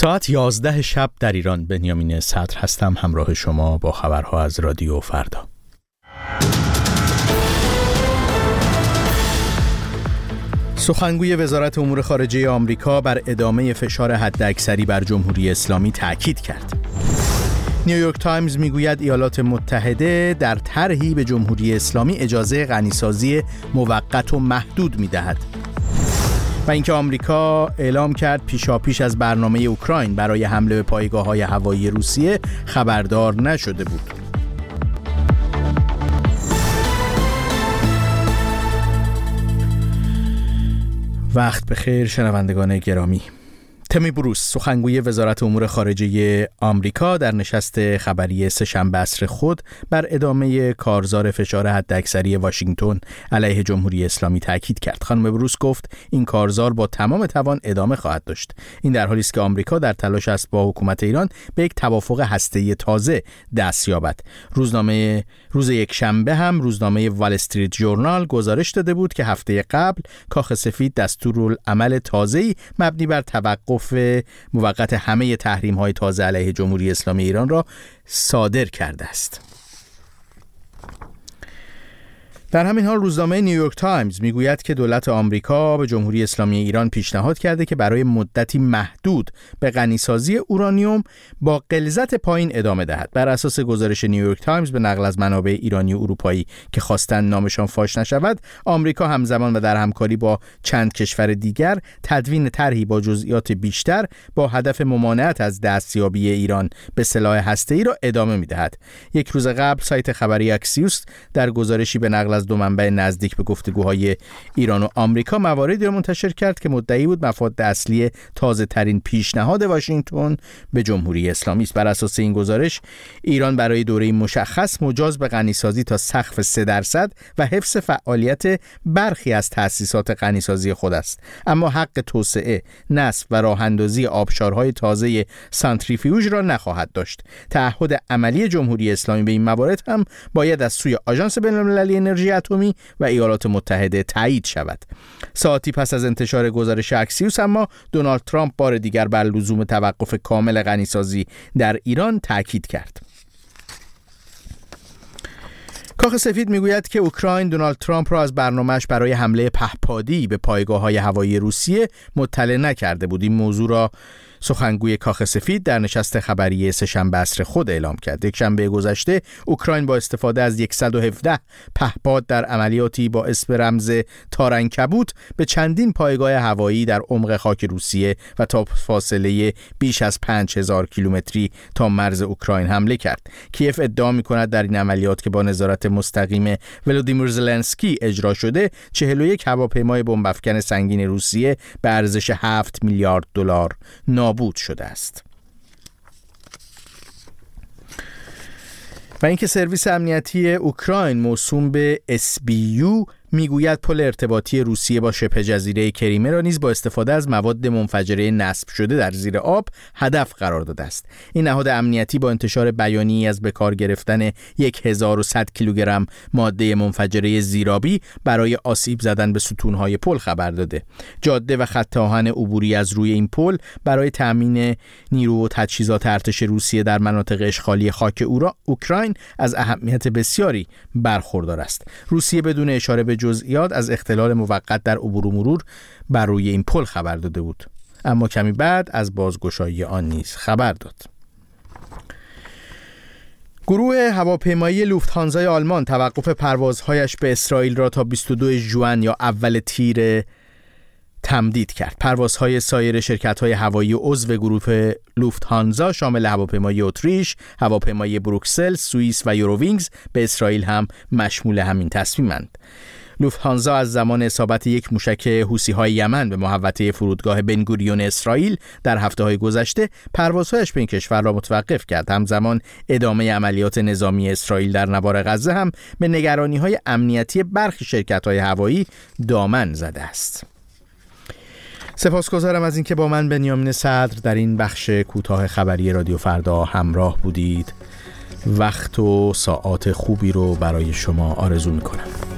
ساعت 11 شب در ایران. بنیامین صدر هستم، همراه شما با خبرها از رادیو فردا. سخنگوی وزارت امور خارجه آمریکا بر ادامه فشار حداکثری بر جمهوری اسلامی تاکید کرد. نیویورک تایمز میگوید ایالات متحده در طرحی به جمهوری اسلامی اجازه غنیسازی موقت و محدود می‌دهد. و اینکه آمریکا اعلام کرد پیشاپیش از برنامه اوکراین برای حمله به پایگاه‌های هوایی روسیه خبردار نشده بود. وقت بخیر شنوندگان گرامی. تمی بروس، سخنگوی وزارت امور خارجه آمریکا، در نشست خبری سه‌شنبه عصر خود بر ادامه کارزار فشار حداکثری واشنگتن علیه جمهوری اسلامی تاکید کرد. خانم بروس گفت این کارزار با تمام توان ادامه خواهد داشت. این در حالی است که آمریکا در تلاش است با حکومت ایران به یک توافق هسته‌ای تازه دست یابد. روز یکشنبه هم روزنامه وال استریت ژورنال گزارش داده بود که هفته قبل کاخ سفید دستورالعمل تازه‌ای مبنی بر توقف موقت همه تحریم‌های تازه علیه جمهوری اسلامی ایران را صادر کرده است. در همین حال روزنامه نیویورک تایمز میگوید که دولت آمریکا به جمهوری اسلامی ایران پیشنهاد کرده که برای مدتی محدود به غنیسازی اورانیوم با غلظت پایین ادامه دهد. بر اساس گزارش نیویورک تایمز به نقل از منابع ایرانی و اروپایی که خواستند نامشان فاش نشود، آمریکا همزمان و در همکاری با چند کشور دیگر تدوین طرحی با جزئیات بیشتر با هدف ممانعت از دستیابی ایران به سلاح هسته‌ای را ادامه می‌دهد. یک روز قبل سایت خبری اکسیوس در گزارشی به نقل از دو منبع نزدیک به گفتگوهای ایران و آمریکا مواردی را منتشر کرد که مدعی بود مفاد اصلی تازه ترین پیشنهاد واشنگتن به جمهوری اسلامی است. بر اساس این گزارش ایران برای دوره مشخص مجاز به غنیسازی تا سقف 3% و حفظ فعالیت برخی از تأسیسات غنیسازی خود است، اما حق توسعه، نصب و راه اندازی آبشارهای تازه سانتریفیوژ را نخواهد داشت. تعهد عملی جمهوری اسلامی به این موارد هم باید از سوی آژانس بین‌المللی انرژی اتمی و ایالات متحده تایید شود. ساعتی پس از انتشار گزارش اکسیوس اما دونالد ترامپ بار دیگر بر لزوم توقف کامل غنیسازی در ایران تاکید کرد. کاخ سفید میگوید که اوکراین دونالد ترامپ را از برنامه‌اش برای حمله پهپادی به پایگاه‌های هوایی روسیه مطلع نکرده بود. این موضوع را سخنگوی کاخ سفید در نشست خبری سه‌شنبه عصر خود اعلام کرد. یک شنبه گذشته اوکراین با استفاده از 117 پهپاد در عملیاتی با اسم رمز تارنکبوت به چندین پایگاه هوایی در عمق خاک روسیه و تا فاصله بیش از 5000 کیلومتری تا مرز اوکراین حمله کرد. کیف ادعا می‌کند در این عملیات که با نظارت مستقیم ولودیمیر زلنسکی اجرا شده 41 هواپیمای بمب‌افکن سنگین روسیه به ارزش 7 میلیارد دلار نابود شده است. و اینکه سرویس امنیتی اوکراین موسوم به SBU میگوید پل ارتباطی روسیه با شبه جزیره کریمه را نیز با استفاده از مواد منفجره نصب شده در زیر آب هدف قرار داده است. این نهاد امنیتی با انتشار بیانیه‌ای از به کار گرفتن 1100 کیلوگرم ماده منفجره زیرآبی برای آسیب زدن به ستون‌های پل خبر داده. جاده و خط آهن عبوری از روی این پل برای تامین نیرو و تجهیزات ارتش روسیه در مناطق اشغالی خاک اوکراین از اهمیت بسیاری برخوردار است. روسیه بدون اشاره به جزئیات از اختلال موقت در عبور و مرور بر روی این پل خبر داده بود، اما کمی بعد از بازگشایی آن نیز خبر داد. گروه هواپیمایی لوفت‌هانزای آلمان توقف پروازهایش به اسرائیل را تا 22 ژوئن یا اول تیر تمدید کرد. پروازهای سایر شرکت‌های هوایی عضو گروه لوفت‌هانزا شامل هواپیمای اتریش، هواپیمای بروکسل، سوئیس و یورووینگز به اسرائیل هم مشمول همین تصمیمند. لوفت‌هانزا از زمان اصابت یک موشک حوثی‌های یمن به محوطه فرودگاه بنگوریون اسرائیل در هفته‌های گذشته پروازهایش به این کشور را متوقف کرد. همزمان ادامه عملیات نظامی اسرائیل در نوار غزه هم به نگرانی‌های امنیتی برخی شرکت‌های هوایی دامن زده است. سپاسگزارم از اینکه با من بنیامین صدر در این بخش کوتاه خبری رادیو فردا همراه بودید. وقت و ساعات خوبی رو برای شما آرزو می‌کنم.